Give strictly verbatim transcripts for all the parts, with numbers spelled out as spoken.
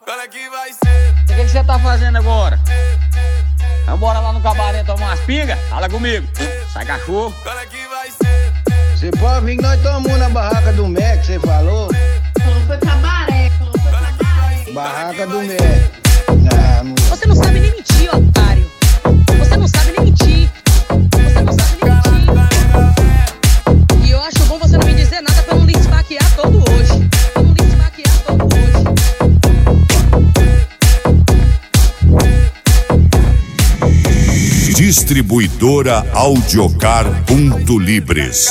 Olha que vai ser. O que você tá fazendo agora? Vambora lá no cabaré tomar umas pingas? Fala comigo. Sai cachorro. Olha que vai ser. Você pode vir que nós tomamos na barraca do Mac, você falou? Falou foi cabaré, falou foi cabaré. Barraca do Mac. Ah, mulher. Você não sabe nem mentir, otário. Você não sabe nem mentir. Você não sabe nem mentir. E eu acho bom você não me dizer nada pra não lhe esfaquear todo hoje. Pra não lhe esfaquear todo hoje. Distribuidora Audiocar ponto Libres.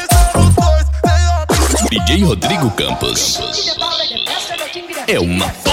D J Rodrigo Campos é uma